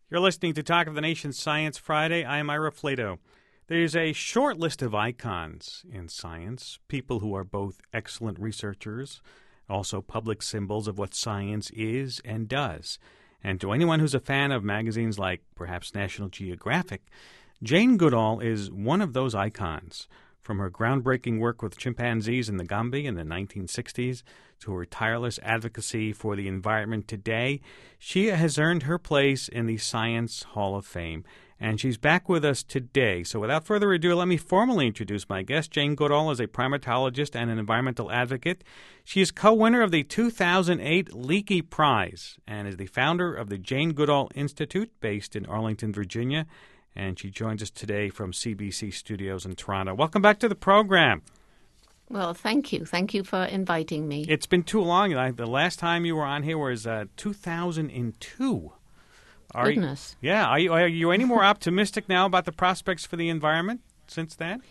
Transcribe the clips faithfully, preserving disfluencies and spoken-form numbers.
You're listening to Talk of the Nation Science Friday. I'm Ira Flato. There's a short list of icons in science, people who are both excellent researchers, also public symbols of what science is and does. And to anyone who's a fan of magazines like perhaps National Geographic, Jane Goodall is one of those icons. From her groundbreaking work with chimpanzees in the Gambia in the nineteen sixties to her tireless advocacy for the environment today, she has earned her place in the Science Hall of Fame. And she's back with us today. So without further ado, let me formally introduce my guest. Jane Goodall is a primatologist and an environmental advocate. She is co-winner of the two thousand eight Leakey Prize and is the founder of the Jane Goodall Institute based in Arlington, Virginia. And she joins us today from C B C Studios in Toronto. Welcome back to the program. Well, thank you. Thank you for inviting me. It's been too long. The last time you were on here was uh, two thousand two. Are Goodness. You, yeah. Are you, are you any more optimistic now about the prospects for the environment since then?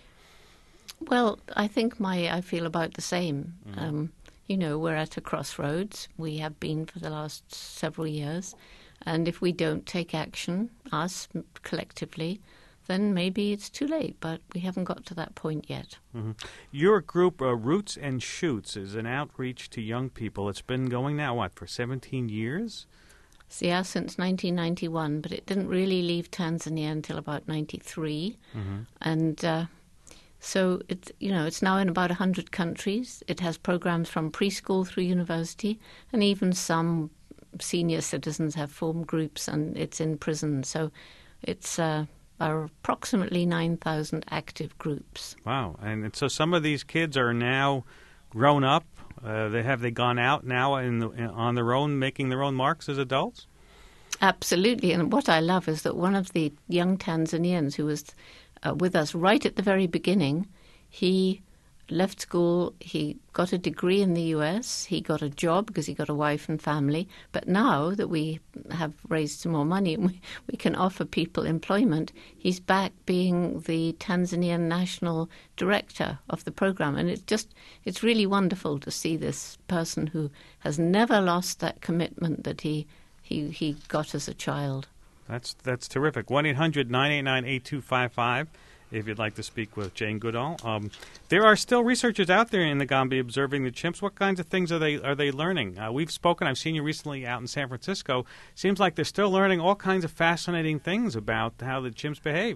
Well, I think my I feel about the same. Mm-hmm. Um, you know, we're at a crossroads. We have been for the last several years. And if we don't take action, us collectively, then maybe it's too late. But we haven't got to that point yet. Mm-hmm. Your group, uh, Roots and Shoots, is an outreach to young people. It's been going now, what, for seventeen years? So, yeah, since nineteen ninety-one. But it didn't really leave Tanzania until about ninety-three. Mm-hmm. And uh, so, it's, you know, it's now in about one hundred countries. It has programs from preschool through university, and even some senior citizens have formed groups, and it's in prison. So it's uh, are approximately nine thousand active groups. Wow. And so some of these kids are now grown up. Uh, they have they gone out now in the, in, on their own, making their own marks as adults? Absolutely. And what I love is that one of the young Tanzanians who was uh, with us right at the very beginning, he left school, he got a degree in the U S, he got a job because he got a wife and family. But now that we have raised some more money and we, we can offer people employment, he's back being the Tanzanian national director of the program. And it's just, it's really wonderful to see this person who has never lost that commitment that he he, he got as a child. That's, that's terrific. one eight hundred nine eight nine eight two five five. If you'd like to speak with Jane Goodall. Um, there are still researchers out there in the Gambia observing the chimps. What kinds of things are they are they learning? Uh, we've spoken, I've seen you recently out in San Francisco. Seems like they're still learning all kinds of fascinating things about how the chimps behave.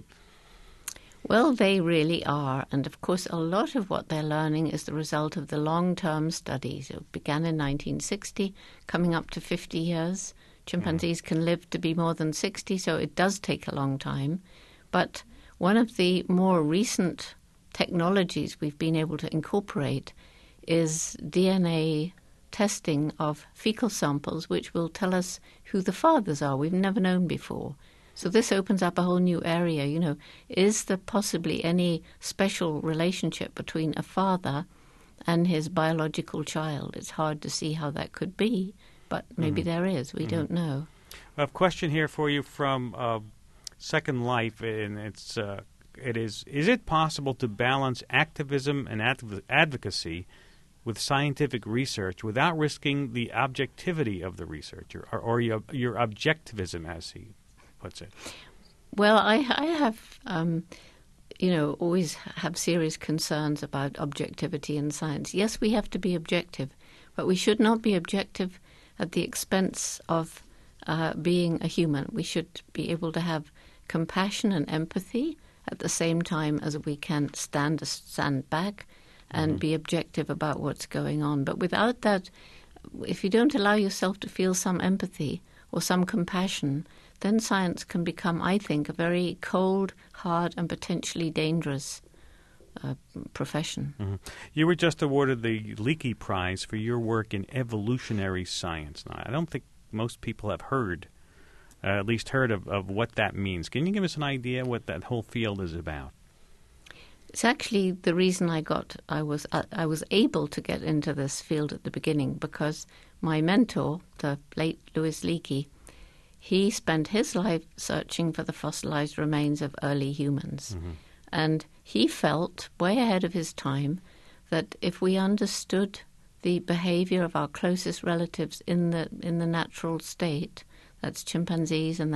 Well, they really are. And, of course, a lot of what they're learning is the result of the long-term studies. It began in nineteen sixty, coming up to fifty years. Chimpanzees mm. can live to be more than sixty, so it does take a long time. But one of the more recent technologies we've been able to incorporate is D N A testing of fecal samples, which will tell us who the fathers are we've never known before. So this opens up a whole new area. You know, is there possibly any special relationship between a father and his biological child? It's hard to see how that could be, but maybe mm-hmm. there is. We mm-hmm. don't know. I have a question here for you from Uh Second Life, and it's uh, it is is it possible to balance activism and adv- advocacy with scientific research without risking the objectivity of the researcher, or, or your, your objectivism, as he puts it? Well, I, I have, um, you know, always have serious concerns about objectivity in science. Yes, we have to be objective, but we should not be objective at the expense of uh, being a human. We should be able to have compassion and empathy at the same time as we can stand stand back and mm-hmm. be objective about what's going on. But without that, if you don't allow yourself to feel some empathy or some compassion, then science can become, I think, a very cold, hard, and potentially dangerous uh, profession. Mm-hmm. You were just awarded the Leakey Prize for your work in evolutionary science. Now, I don't think most people have heard Uh, at least heard of, of what that means. Can you give us an idea what that whole field is about? It's actually the reason I got I was uh, I was able to get into this field at the beginning, because my mentor, the late Louis Leakey, he spent his life searching for the fossilized remains of early humans. Mm-hmm. And he felt, way ahead of his time, that if we understood the behavior of our closest relatives in the in the natural state, that's chimpanzees and then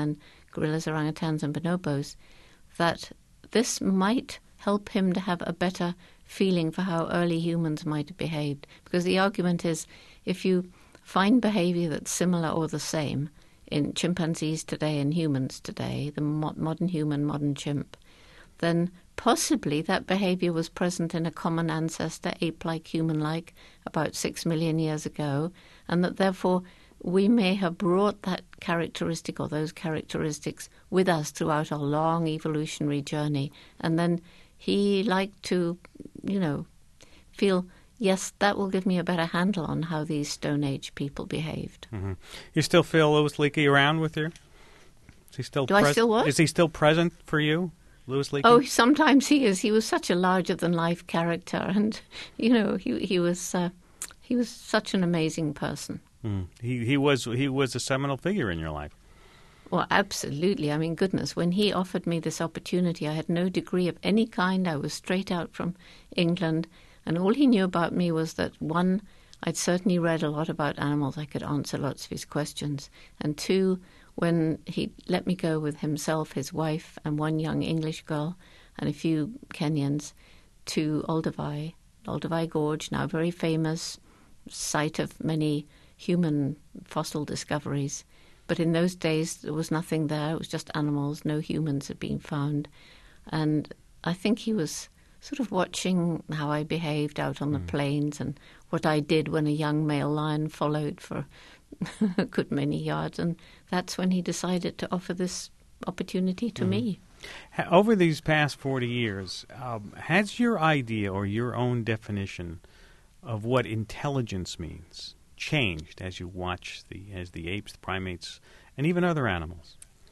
gorillas, orangutans, and bonobos, that this might help him to have a better feeling for how early humans might have behaved. Because the argument is, if you find behavior that's similar or the same in chimpanzees today and humans today, the mo- modern human, modern chimp, then possibly that behavior was present in a common ancestor, ape-like, human-like, about six million years ago, and that therefore we may have brought that characteristic or those characteristics with us throughout our long evolutionary journey. And then he liked to, you know, feel, yes, that will give me a better handle on how these Stone Age people behaved. Mm-hmm. You still feel Louis Leakey around with you? Is he still Do pres- I still what? Is he still present for you, Louis Leakey? Oh, sometimes he is. He was such a larger-than-life character, and, you know, he he was uh, he was such an amazing person. Mm. He he was he was a seminal figure in your life. Well, absolutely. I mean, goodness, when he offered me this opportunity, I had no degree of any kind. I was straight out from England, and all he knew about me was that, one, I'd certainly read a lot about animals. I could answer lots of his questions. And two, when he let me go with himself, his wife, and one young English girl, and a few Kenyans, to Olduvai, Olduvai Gorge, now very famous, site of many human fossil discoveries. But in those days, there was nothing there. It was just animals. No humans had been found. And I think he was sort of watching how I behaved out on the mm. plains and what I did when a young male lion followed for a good many yards. And that's when he decided to offer this opportunity to mm. me. Over these past forty years, um, has your idea or your own definition of what intelligence means changed as you watch the as the apes, the primates, and even other animals?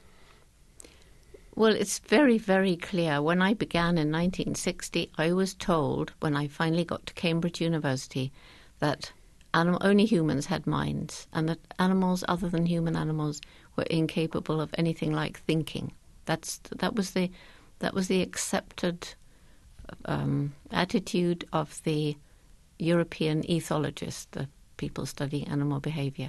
Well, it's very, very clear. When I began in nineteen sixty, I was told, when I finally got to Cambridge University, that anim- only humans had minds, and that animals other than human animals were incapable of anything like thinking. That's that was the that was the accepted um, attitude of the European ethologists, the people studying animal behavior.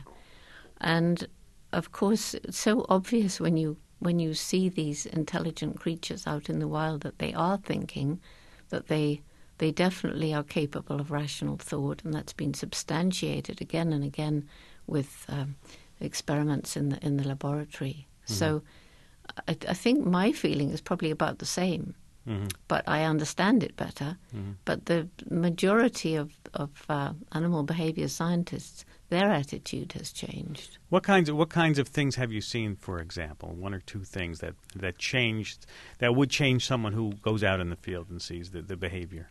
And of course, it's so obvious when you when you see these intelligent creatures out in the wild that they are thinking, that they they definitely are capable of rational thought, and that's been substantiated again and again with um, experiments in the in the laboratory. Mm-hmm. So I, I think my feeling is probably about the same. Mm-hmm. But I understand it better. Mm-hmm. But the majority of, of uh, animal behavior scientists, their attitude has changed. What kinds of what kinds of things have you seen, for example, one or two things that, that changed, that would change someone who goes out in the field and sees the, the behavior?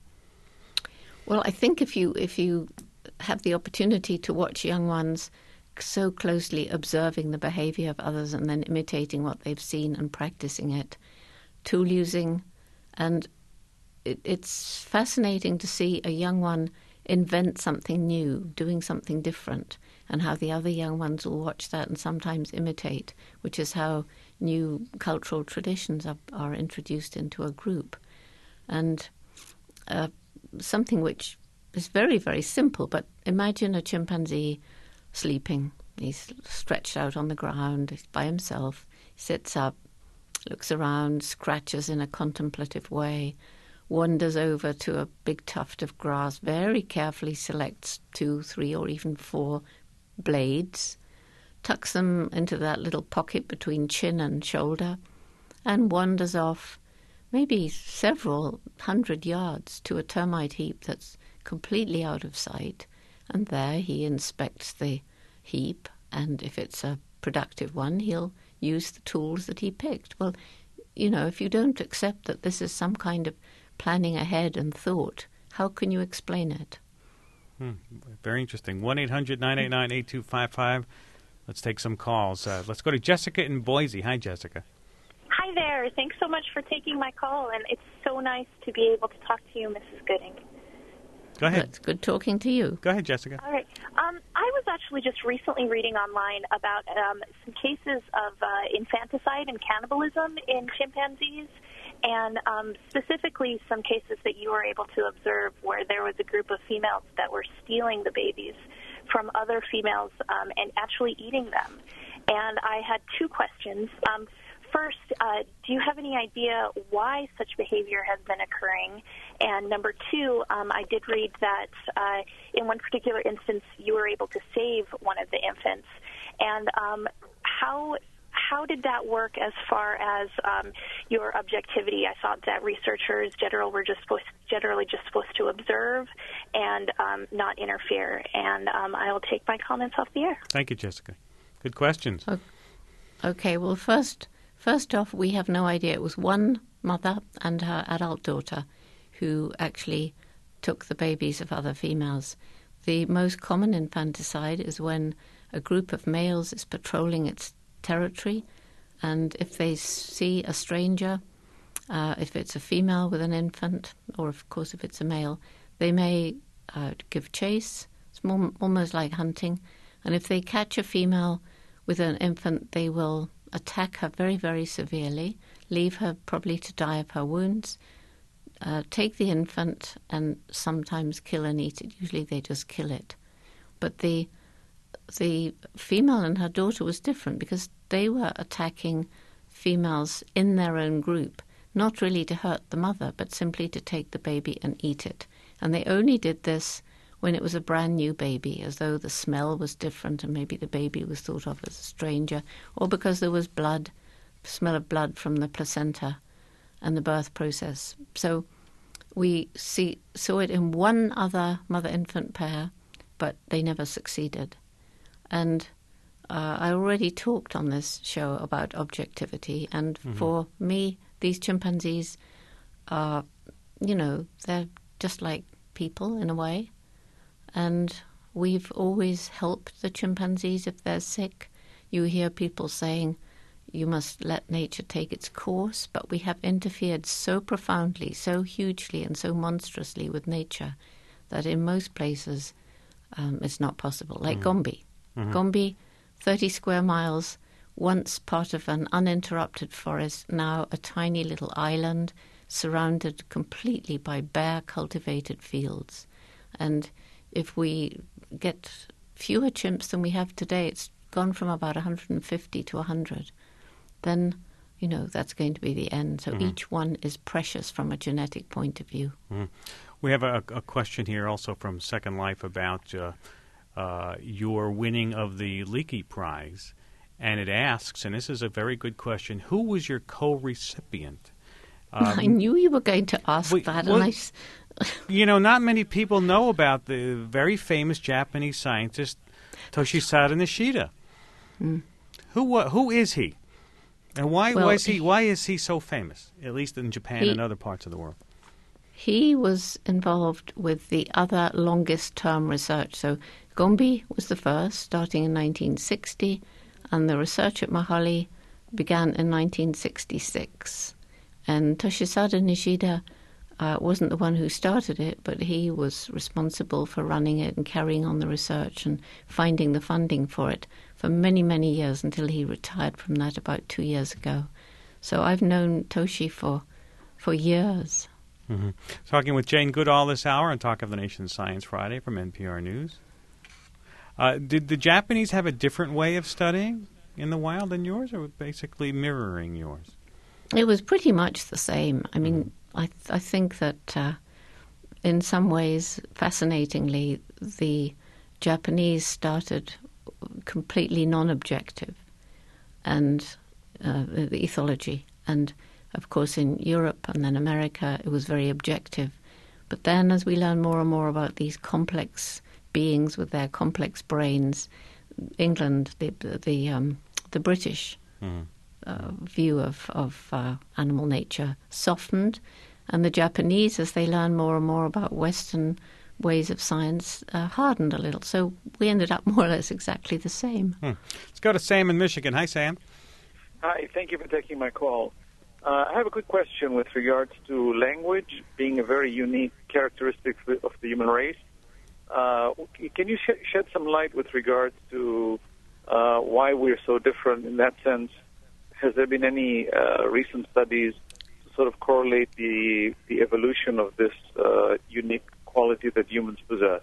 Well, I think if you if you have the opportunity to watch young ones so closely observing the behavior of others and then imitating what they've seen and practicing it, tool using. And it, it's fascinating to see a young one invent something new, doing something different, and how the other young ones will watch that and sometimes imitate, which is how new cultural traditions are, are introduced into a group. And uh, something which is very, very simple, but imagine a chimpanzee sleeping. He's stretched out on the ground, he's by himself, he sits up, looks around, scratches in a contemplative way, wanders over to a big tuft of grass, very carefully selects two, three, or even four blades, tucks them into that little pocket between chin and shoulder, and wanders off maybe several hundred yards to a termite heap that's completely out of sight. And there he inspects the heap, and if it's a productive one, he'll use the tools that he picked. Well, you know, if you don't accept that this is some kind of planning ahead and thought, how can you explain it? Hmm. Very interesting. one eight hundred nine eight nine eight two five five. Let's take some calls. Uh, let's go to Jessica in Boise. Hi, Jessica. Hi there. Thanks so much for taking my call, and it's so nice to be able to talk to you, Missus Gooding. Go ahead. It's good talking to you. Go ahead, Jessica. All right. Um, I was actually just recently reading online about um, some cases of uh, infanticide and cannibalism in chimpanzees, and um, specifically some cases that you were able to observe where there was a group of females that were stealing the babies from other females um, and actually eating them. And I had two questions. Um, first, uh, do you have any idea why such behavior has been occurring? And number two, um, I did read that uh, in one particular instance you were able to save one of the infants. And um, how how did that work as far as um, your objectivity? I thought that researchers general were just supposed, generally just supposed to observe and um, not interfere. And um, I'll take my comments off the air. Thank you, Jessica. Good questions. Okay, well, first, first off, we have no idea. It was one mother and her adult daughter who actually took the babies of other females. The most common infanticide is when a group of males is patrolling its territory, and if they see a stranger, uh, if it's a female with an infant, or of course if it's a male, they may uh, give chase. It's more, almost like hunting. And if they catch a female with an infant, they will attack her very, very severely, leave her probably to die of her wounds, uh, take the infant and sometimes kill and eat it. Usually they just kill it. But the the female and her daughter was different because they were attacking females in their own group, not really to hurt the mother, but simply to take the baby and eat it. And they only did this when it was a brand new baby, as though the smell was different and maybe the baby was thought of as a stranger, or because there was blood, smell of blood from the placenta and the birth process. So we see saw it in one other mother-infant pair, but they never succeeded. And uh, I already talked on this show about objectivity, and mm-hmm. for me, these chimpanzees are, you know, they're just like people in a way. And we've always helped the chimpanzees if they're sick. You hear people saying, you must let nature take its course, but we have interfered so profoundly, so hugely and so monstrously with nature that in most places um, it's not possible. Like mm-hmm. Gombe. Mm-hmm. Gombe, thirty square miles, once part of an uninterrupted forest, now a tiny little island surrounded completely by bare cultivated fields. And if we get fewer chimps than we have today, it's gone from about one hundred fifty to one hundred, then, you know, that's going to be the end. So mm-hmm. each one is precious from a genetic point of view. Mm-hmm. We have a, a question here also from Second Life about uh, uh, your winning of the Leakey Prize. And it asks, and this is a very good question, who was your co-recipient? Um, I knew you were going to ask we, that. Well, and I... you know, not many people know about the very famous Japanese scientist Toshisada Nishida. Mm. Who who is he? And why well, was he? Why is he so famous? At least in Japan he, and other parts of the world. He was involved with the other longest-term research. So Gombe was the first, starting in nineteen sixty, and the research at Mahali began in nineteen sixty-six. And Toshisada Nishida uh, wasn't the one who started it, but he was responsible for running it and carrying on the research and finding the funding for it for many, many years until he retired from that about two years ago. So I've known Toshi for for years. Mm-hmm. Talking with Jane Goodall this hour on Talk of the Nation Science Friday from N P R News. Uh, did the Japanese have a different way of studying in the wild than yours, or basically mirroring yours? It was pretty much the same. I mean, mm-hmm. I, th- I think that uh, in some ways, fascinatingly, the Japanese started completely non-objective, and uh, the ethology. And, of course, in Europe and then America, it was very objective. But then as we learn more and more about these complex beings with their complex brains, England, the the, um, the British mm-hmm. uh, view of, of uh, animal nature softened, and the Japanese, as they learn more and more about Western ways of science, uh, hardened a little. So we ended up more or less exactly the same. Hmm. Let's go to Sam in Michigan. Hi, Sam. Hi, thank you for taking my call. Uh, I have a quick question with regards to language being a very unique characteristic of the human race. Uh, can you sh- shed some light with regards to uh, why we're so different in that sense? Has there been any uh, recent studies to sort of correlate the, the evolution of this uh, unique quality that humans possess?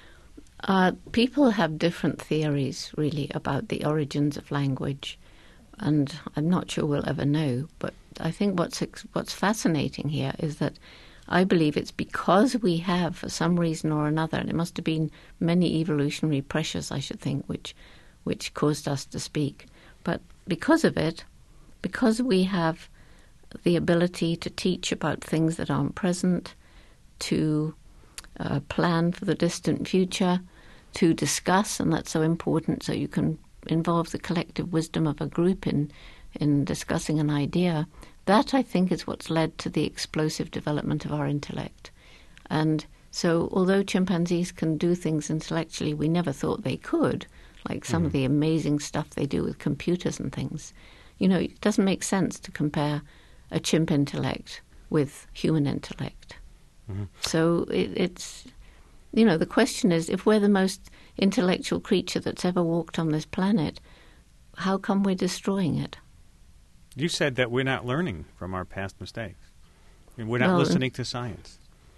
Uh, people have different theories, really, about the origins of language. and I'm not sure we'll ever know. But I think what's what's fascinating here is that I believe it's because we have, for some reason or another, and it must have been many evolutionary pressures, I should think, which which caused us to speak. But because of it, because we have the ability to teach about things that aren't present, to uh, plan for the distant future, to discuss, and that's so important, so you can involve the collective wisdom of a group in, in discussing an idea. That, I think, is what's led to the explosive development of our intellect. And so although chimpanzees can do things intellectually we never thought they could, like some mm. of the amazing stuff they do with computers and things, you know, it doesn't make sense to compare a chimp intellect with human intellect. Mm-hmm. So it, it's, you know, the question is, if we're the most intellectual creature that's ever walked on this planet, how come we're destroying it? You said that we're not learning from our past mistakes. We're not well, listening to science.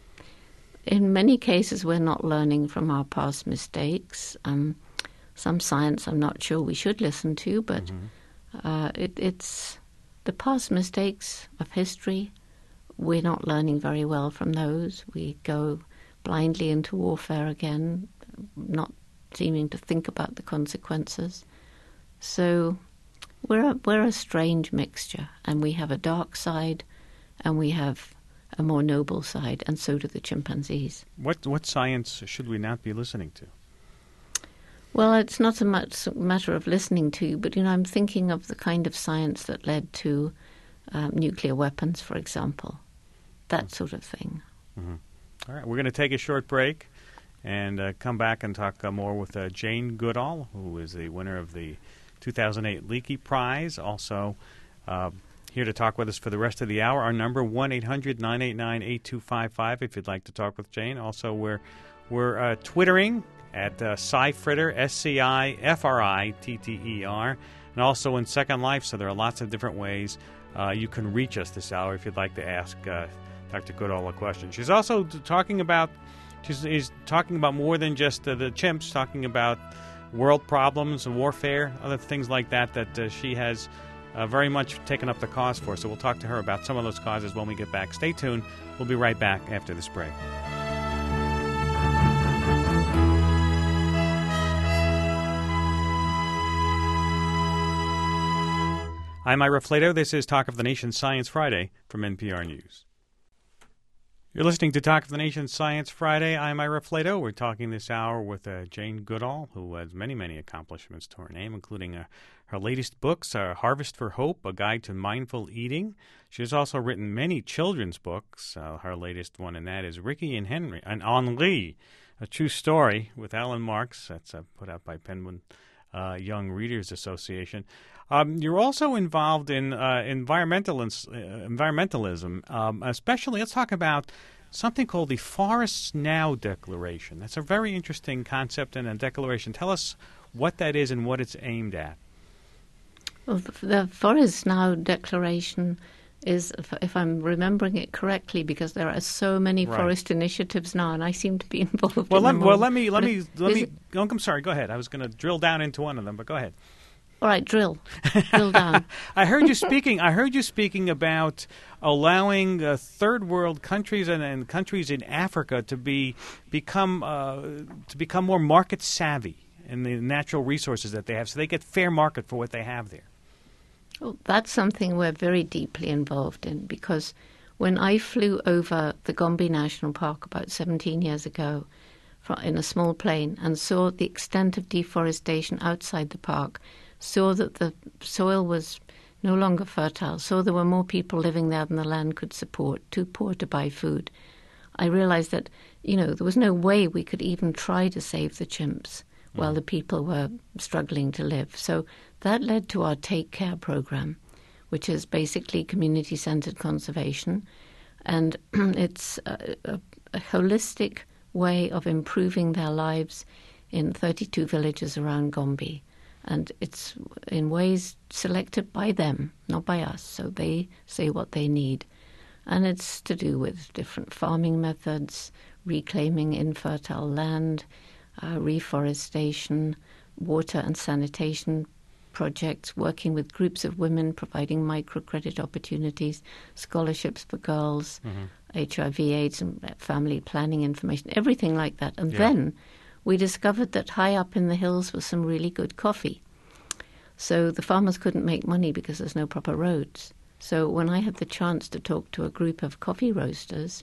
In many cases, we're not learning from our past mistakes. Um, some science I'm not sure we should listen to, but mm-hmm. uh, it, it's the past mistakes of history. We're not learning very well from those. We go blindly into warfare again, not seeming to think about the consequences. So we're a, we're a strange mixture, and we have a dark side, and we have a more noble side, and so do the chimpanzees. What what science should we not be listening to? Well, it's not so much a matter of listening to, but, you know, I'm thinking of the kind of science that led to um, nuclear weapons, for example, that sort of thing. Mm-hmm. All right, we're going to take a short break and uh, come back and talk uh, more with uh, Jane Goodall, who is the winner of the two thousand eight Leakey Prize. Also uh, here to talk with us for the rest of the hour. Our number, one eight hundred nine eight nine eight two five five, if you'd like to talk with Jane. Also, we're, we're uh, Twittering at uh, SciFritter, S C I F R I T T E R, and also in Second Life, so there are lots of different ways uh, you can reach us this hour if you'd like to ask uh, Doctor Goodall a question. She's also talking about she's, she's talking about more than just uh, the chimps, talking about world problems and warfare, other things like that that uh, she has uh, very much taken up the cause for. So we'll talk to her about some of those causes when we get back. Stay tuned. We'll be right back after this break. I'm Ira Flato. This is Talk of the Nation Science Friday from N P R News. You're listening to Talk of the Nation Science Friday. I'm Ira Flato. We're talking this hour with uh, Jane Goodall, who has many, many accomplishments to her name, including uh, her latest books, uh, Harvest for Hope, A Guide to Mindful Eating. She has also written many children's books. Uh, her latest one in that is Ricky and Henry and Henri, A True Story with Alan Marks. That's uh, put out by Penguin uh, Young Readers Association. Um, you're also involved in uh, environmentalism, uh, environmentalism um, especially. Let's talk about something called the Forests Now Declaration. That's a very interesting concept and a declaration. Tell us what that is and what it's aimed at. Well, the Forests Now Declaration is, if I'm remembering it correctly, because there are so many right. forest initiatives now, and I seem to be involved well, in let, them well, all. let me, let me, let me, it, oh, I'm sorry, go ahead. I was going to drill down into one of them, but go ahead. All right, drill, drill down. I heard you speaking. I heard you speaking about allowing uh, third world countries and, and countries in Africa to be become uh, to become more market savvy in the natural resources that they have, so they get fair market for what they have there. Well, that's something we're very deeply involved in, because when I flew over the Gombe National Park about seventeen years ago in a small plane and saw the extent of deforestation outside the park, saw that the soil was no longer fertile, saw there were more people living there than the land could support, too poor to buy food, I realized that, you know, there was no way we could even try to save the chimps mm. while the people were struggling to live. So that led to our Take Care program, which is basically community-centered conservation, and it's a, a, a holistic way of improving their lives in thirty-two villages around Gombe. And it's in ways selected by them, not by us. So they say what they need. And it's to do with different farming methods, reclaiming infertile land, uh, reforestation, water and sanitation projects, working with groups of women, providing microcredit opportunities, scholarships for girls, mm-hmm. H I V AIDS and family planning information, everything like that. And yeah. then we discovered that high up in the hills was some really good coffee. So the farmers couldn't make money because there's no proper roads. So when I had the chance to talk to a group of coffee roasters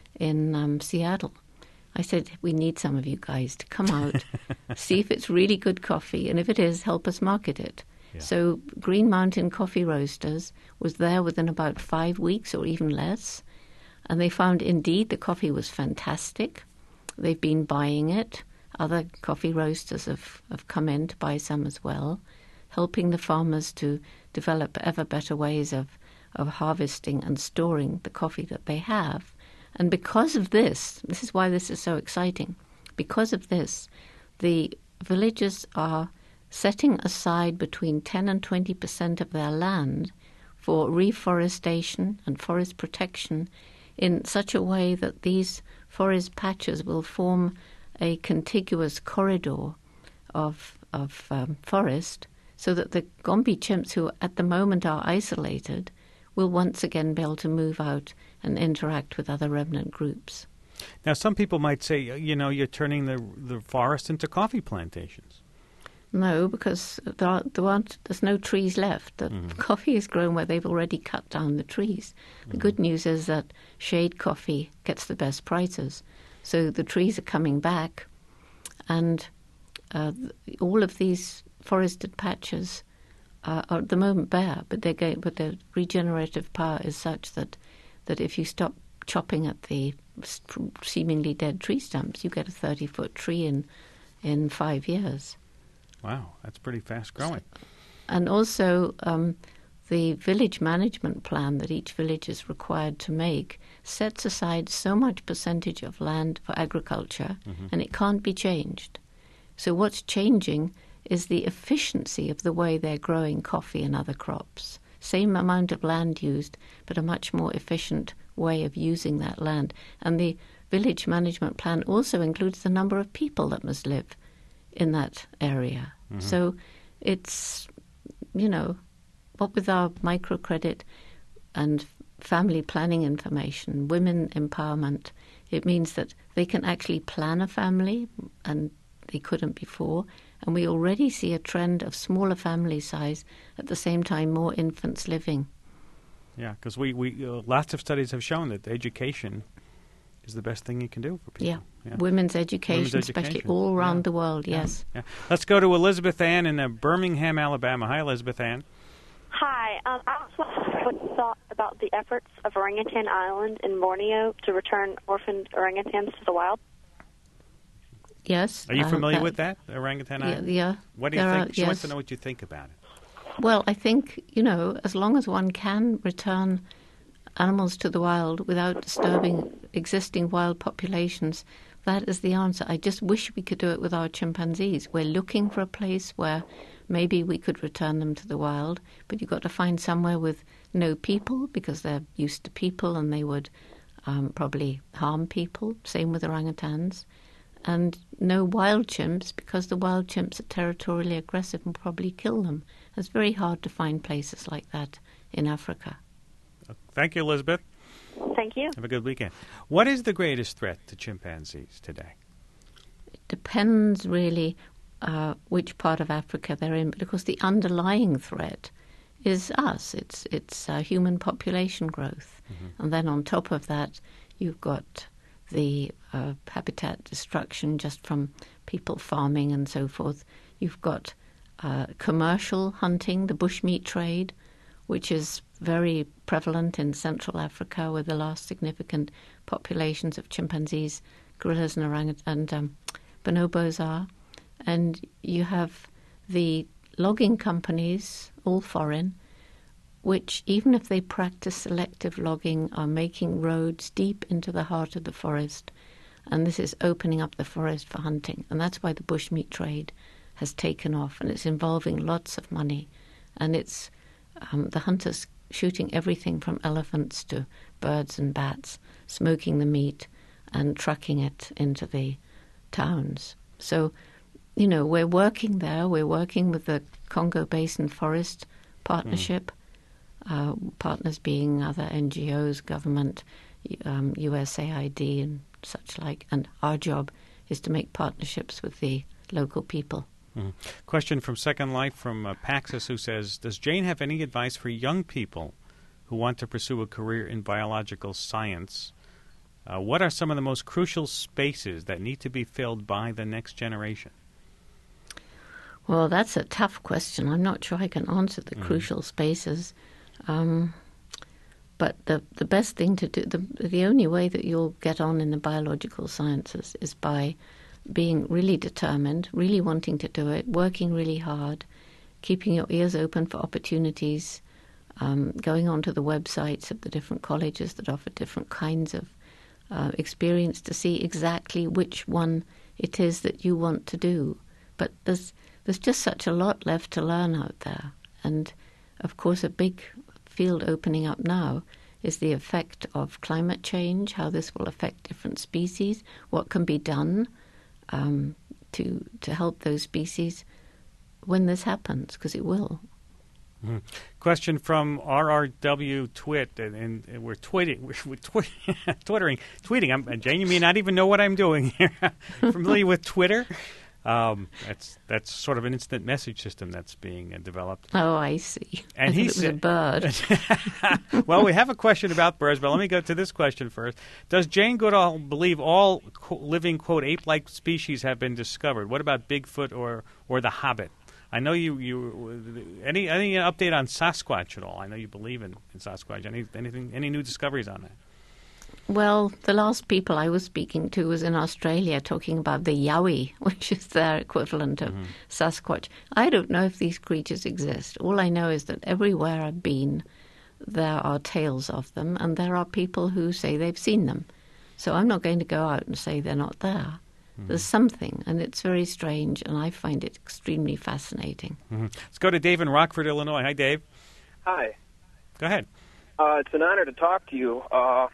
in um, Seattle, I said, we need some of you guys to come out, see if it's really good coffee, and if it is, help us market it. Yeah. So Green Mountain Coffee Roasters was there within about five weeks or even less, and they found indeed the coffee was fantastic. They've been buying it. Other coffee roasters have, have come in to buy some as well, helping the farmers to develop ever better ways of, of harvesting and storing the coffee that they have. And because of this, this is why this is so exciting, because of this, the villagers are setting aside between ten and twenty percent of their land for reforestation and forest protection in such a way that these forest patches will form a contiguous corridor of, of um, forest so that the Gombe chimps, who at the moment are isolated, will once again be able to move out and interact with other remnant groups. Now, some people might say, you know, you're turning the the forest into coffee plantations. No, because there, are, there aren't, there's no trees left. The mm. coffee is grown where they've already cut down the trees. The mm. good news is that shade coffee gets the best prices. So the trees are coming back, and uh, all of these forested patches uh, are at the moment bare, but they're going, but their regenerative power is such that that if you stop chopping at the seemingly dead tree stumps, you get a thirty-foot tree in in five years. Wow, that's pretty fast growing. And also, um, the village management plan that each village is required to make sets aside so much percentage of land for agriculture, mm-hmm. and it can't be changed. So what's changing is the efficiency of the way they're growing coffee and other crops. Same amount of land used, but a much more efficient way of using that land. And the village management plan also includes the number of people that must live in that area. Mm-hmm. So it's, you know, what with our microcredit and family planning information, women empowerment, it means that they can actually plan a family, and they couldn't before. And we already see a trend of smaller family size, at the same time more infants living. Yeah, because we, we uh, lots of studies have shown that education is the best thing you can do for people. Yeah, yeah. Women's, education, Women's education, especially all around yeah. the world, yes. Yeah. Yeah. Let's go to Elizabeth Ann in uh, Birmingham, Alabama. Hi, Elizabeth Ann. Hi. Um, I was wondering what you thought about the efforts of Orangutan Island in Borneo to return orphaned orangutans to the wild. Yes. Are you familiar uh, with that, Orangutan Island? Yeah. yeah what do you think? Are, she yes. wants to know what you think about it. Well, I think, you know, as long as one can return animals to the wild without disturbing existing wild populations, that is the answer. I just wish we could do it with our chimpanzees. We're looking for a place where maybe we could return them to the wild, but you've got to find somewhere with no people, because they're used to people and they would um, probably harm people. Same with orangutans. And no wild chimps, because the wild chimps are territorially aggressive and probably kill them. It's very hard to find places like that in Africa. Thank you, Elizabeth. Thank you. Have a good weekend. What is the greatest threat to chimpanzees today? It depends really uh, which part of Africa they're in, because the underlying threat is us. It's it's uh, human population growth. Mm-hmm. And then on top of that, you've got the uh, habitat destruction just from people farming and so forth. You've got uh, commercial hunting, the bushmeat trade, which is very prevalent in Central Africa, where the last significant populations of chimpanzees, gorillas and orang and um, bonobos are. And you have the logging companies, all foreign, which, even if they practice selective logging, are making roads deep into the heart of the forest. And this is opening up the forest for hunting. And that's why the bushmeat trade has taken off, and it's involving lots of money. And it's um, the hunters shooting everything from elephants to birds and bats, smoking the meat and trucking it into the towns. So, you know, we're working there. We're working with the Congo Basin Forest Partnership, mm. uh, partners being other N G Os, government, um, U S A I D and such like. And our job is to make partnerships with the local people. Mm. Question from Second Life from uh, Paxis, who says, does Jane have any advice for young people who want to pursue a career in biological science? Uh, what are some of the most crucial spaces that need to be filled by the next generation? Well, that's a tough question. I'm not sure I can answer the mm. crucial spaces. Um, but the the best thing to do, the the only way that you'll get on in the biological sciences is by being really determined, really wanting to do it, working really hard, keeping your ears open for opportunities, um, going onto the websites of the different colleges that offer different kinds of uh, experience to see exactly which one it is that you want to do. But there's there's just such a lot left to learn out there. And, of course, a big field opening up now is the effect of climate change, how this will affect different species, what can be done um, to to help those species when this happens, because it will. Mm-hmm. Question from R R W Twit, and, and we're tweeting, we're, we're twi- twittering, tweeting. I'm, Jane, you may not even know what I'm doing here. Familiar with Twitter? Um, that's that's sort of an instant message system that's being uh, developed. Oh, I see. And I he it was said, a bird. Well, we have a question about birds, but let me go to this question first. Does Jane Goodall believe all co- living, quote, ape-like species have been discovered? What about Bigfoot or, or the Hobbit? I know you, you any any update on Sasquatch at all? I know you believe in, in Sasquatch. Any anything any new discoveries on that? Well, the last people I was speaking to was in Australia talking about the yowie, which is their equivalent of mm-hmm. Sasquatch. I don't know if these creatures exist. All I know is that everywhere I've been, there are tales of them, and there are people who say they've seen them. So I'm not going to go out and say they're not there. Mm-hmm. There's something, and it's very strange, and I find it extremely fascinating. Mm-hmm. Let's go to Dave in Rockford, Illinois. Hi, Dave. Hi. Go ahead. Uh, it's an honor to talk to you. Uh,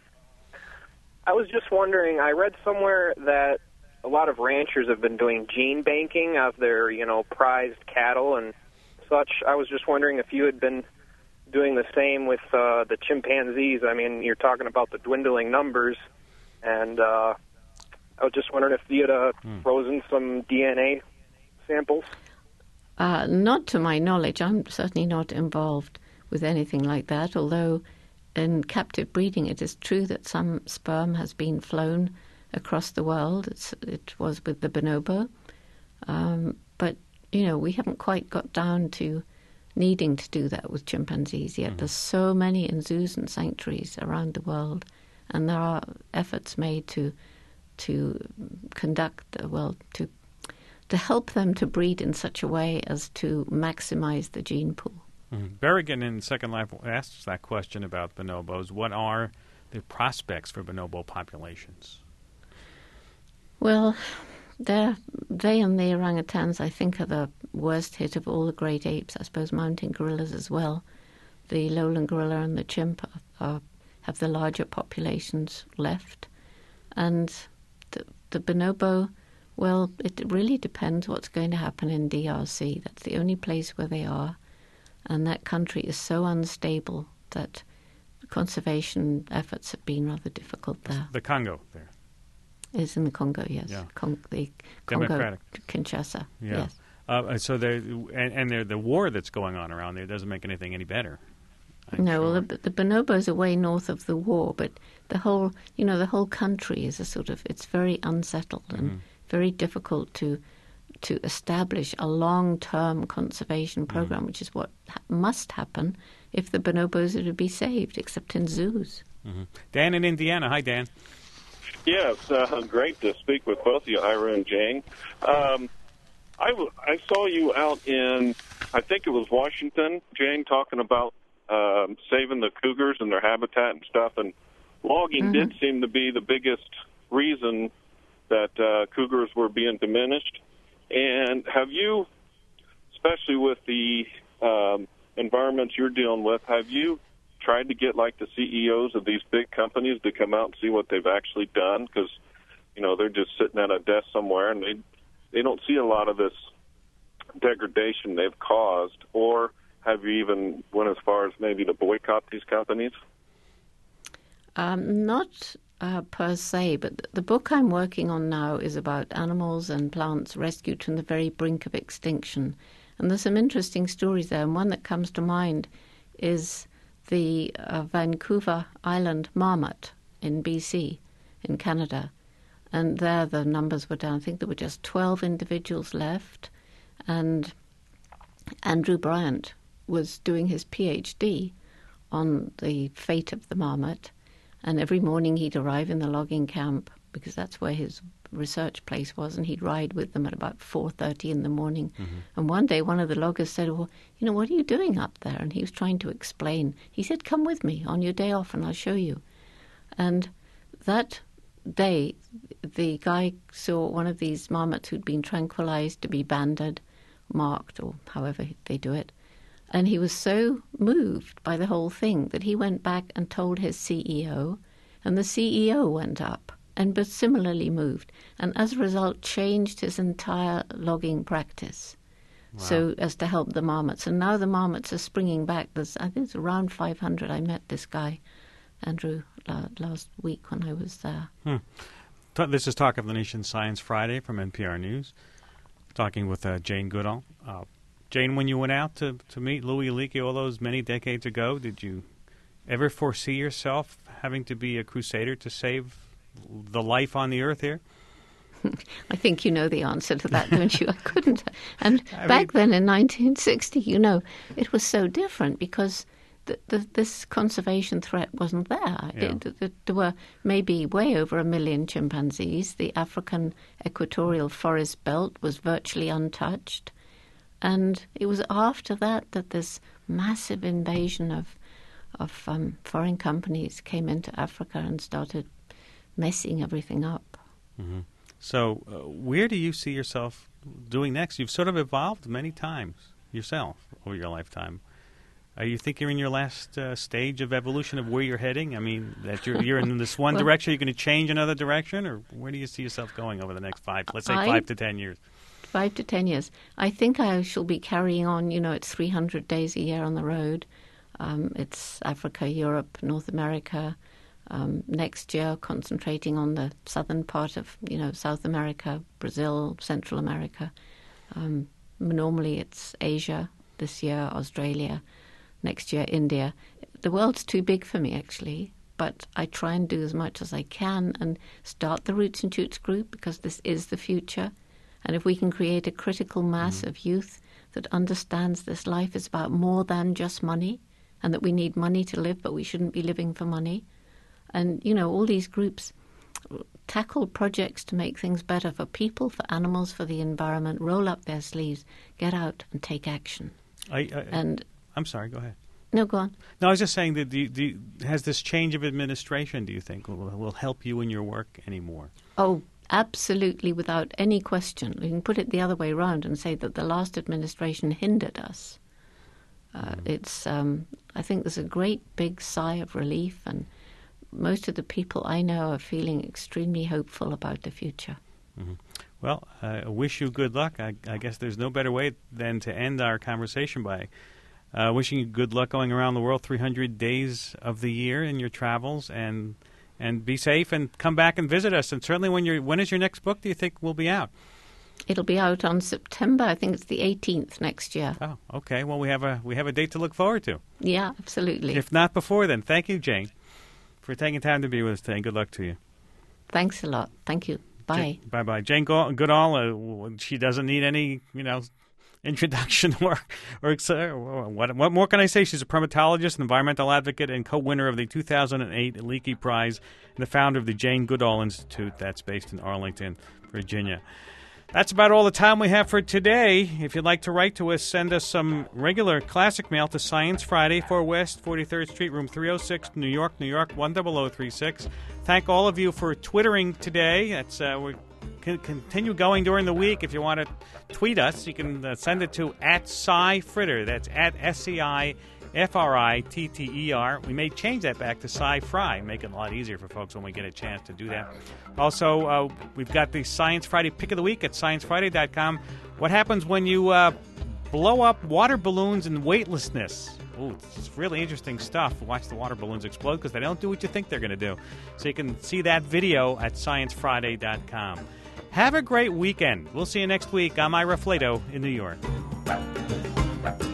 I was just wondering, I read somewhere that a lot of ranchers have been doing gene banking of their, you know, prized cattle and such. I was just wondering if you had been doing the same with uh, the chimpanzees. I mean, you're talking about the dwindling numbers, and uh, I was just wondering if you had uh, mm. frozen some D N A samples. Uh, not to my knowledge. I'm certainly not involved with anything like that, although in captive breeding, it is true that some sperm has been flown across the world. It's, it was with the bonobo. Um, but, you know, we haven't quite got down to needing to do that with chimpanzees yet. Mm-hmm. There's so many in zoos and sanctuaries around the world, and there are efforts made to to conduct, well, to to help them to breed in such a way as to maximize the gene pool. Mm-hmm. Berrigan in Second Life asks that question about bonobos. What are the prospects for bonobo populations? Well, they they and the orangutans, I think, are the worst hit of all the great apes. I suppose mountain gorillas as well. The lowland gorilla and the chimp are, are, have the larger populations left. And the, the bonobo, well, it really depends what's going to happen in D R C. That's the only place where they are. And that country is so unstable that conservation efforts have been rather difficult there. The Congo there. Is in the Congo, yes. Yeah. Con- the Congo, Democratic. Kinshasa, yeah. yes. Uh, so there, and, and the war that's going on around there doesn't make anything any better. I'm no, sure. well, the, the bonobos are way north of the war, but the whole, you know, the whole country is a sort of, it's very unsettled mm-hmm. and very difficult to to establish a long-term conservation program, mm-hmm. which is what ha- must happen if the bonobos are to be saved, except in zoos. Mm-hmm. Dan in Indiana. Hi, Dan. Yes, uh, great to speak with both of you, Ira and Jane. Um, I, w- I saw you out in, I think it was Washington, Jane, talking about um, saving the cougars and their habitat and stuff, and logging mm-hmm. did seem to be the biggest reason that uh, cougars were being diminished. And have you, especially with the um, environments you're dealing with, have you tried to get, like, the C E Os of these big companies to come out and see what they've actually done? Because, you know, they're just sitting at a desk somewhere, and they they don't see a lot of this degradation they've caused, or have you even went as far as maybe to boycott these companies? Um, not uh, per se, but the book I'm working on now is about animals and plants rescued from the very brink of extinction. And there's some interesting stories there, and one that comes to mind is the uh, Vancouver Island marmot in B C, in Canada. And there the numbers were down. I think there were just twelve individuals left. And Andrew Bryant was doing his PhD on the fate of the marmot. And every morning he'd arrive in the logging camp, because that's where his research place was, and he'd ride with them at about four thirty in the morning. Mm-hmm. And one day one of the loggers said, well, you know, what are you doing up there? And he was trying to explain. He said, come with me on your day off and I'll show you. And that day, the guy saw one of these marmots who'd been tranquilized to be banded, marked, or however they do it. And he was so moved by the whole thing that he went back and told his C E O, and the C E O went up and was similarly moved, and as a result changed his entire logging practice. Wow. So as to help the marmots. And now the marmots are springing back. There's, I think it's around five hundred. I met this guy, Andrew, last week when I was there. Hmm. This is Talk of the Nation Science Friday from N P R News, talking with uh, Jane Goodall. Uh, Jane, when you went out to, to meet Louis Leakey all those many decades ago, did you ever foresee yourself having to be a crusader to save the life on the earth here? I think you know the answer to that, don't you? I couldn't. And I back mean, then in nineteen sixty, you know, it was so different because the, the, this conservation threat wasn't there. Yeah. It, it, there were maybe way over a million chimpanzees. The African equatorial forest belt was virtually untouched. And it was after that that this massive invasion of of um, foreign companies came into Africa and started messing everything up. Mm-hmm. So uh, where do you see yourself doing next? You've sort of evolved many times yourself over your lifetime. Are you think you're in your last uh, stage of evolution of where you're heading? I mean, that you're, you're in this one well, direction, you're going to change another direction, or where do you see yourself going over the next five, let's say I, five to ten years? Five to ten years. I think I shall be carrying on, you know, it's three hundred days a year on the road. Um, it's Africa, Europe, North America. Um, next year, concentrating on the southern part of, you know, South America, Brazil, Central America. Um, normally it's Asia, this year Australia, next year India. The world's too big for me, actually, but I try and do as much as I can and start the Roots and Shoots group because this is the future. And if we can create a critical mass mm. of youth that understands this life is about more than just money and that we need money to live, but we shouldn't be living for money. And, you know, all these groups tackle projects to make things better for people, for animals, for the environment, roll up their sleeves, get out and take action. I, I, and I'm sorry, go ahead. No, go on. No, I was just saying that do you, do you, has this change of administration, do you think, will, will help you in your work anymore? Oh, absolutely, without any question. We can put it the other way around and say that the last administration hindered us. Uh, mm. It's, um, I think there's a great big sigh of relief, and most of the people I know are feeling extremely hopeful about the future. Mm-hmm. Well, I wish you good luck. I, I guess there's no better way than to end our conversation by uh, wishing you good luck going around the world three hundred days of the year in your travels, and and be safe and come back and visit us. And certainly when you're, when is your next book do you think will be out? It'll be out on September. I think it's the eighteenth next year. Oh, okay. Well, we have a we have a date to look forward to. Yeah, absolutely. If not before then. Thank you, Jane, for taking time to be with us today. Good luck to you. Thanks a lot. Thank you. Bye. Jane, bye-bye. Jane Goodall, uh, she doesn't need any, you know, introduction or, or what, what more can I say? She's a primatologist, an environmental advocate, and co-winner of the two thousand eight Leakey Prize, and the founder of the Jane Goodall Institute that's based in Arlington, Virginia. That's about all the time we have for today. If you'd like to write to us, send us some regular classic mail to Science Friday, four West forty-third Street, room three oh six, New York, New York, one zero zero three six. Thank all of you for Twittering today. That's, uh, we can continue going during the week. If you want to tweet us, you can uh, send it to at SciFritter. That's at S C I F R I T T E R. We may change that back to Sci-Fry, make it a lot easier for folks when we get a chance to do that. Also, uh, we've got the Science Friday Pick of the Week at science friday dot com. What happens when you uh, blow up water balloons in weightlessness? Ooh, it's really interesting stuff. Watch the water balloons explode because they don't do what you think they're going to do. So you can see that video at science friday dot com. Have a great weekend. We'll see you next week. I'm Ira Flato in New York.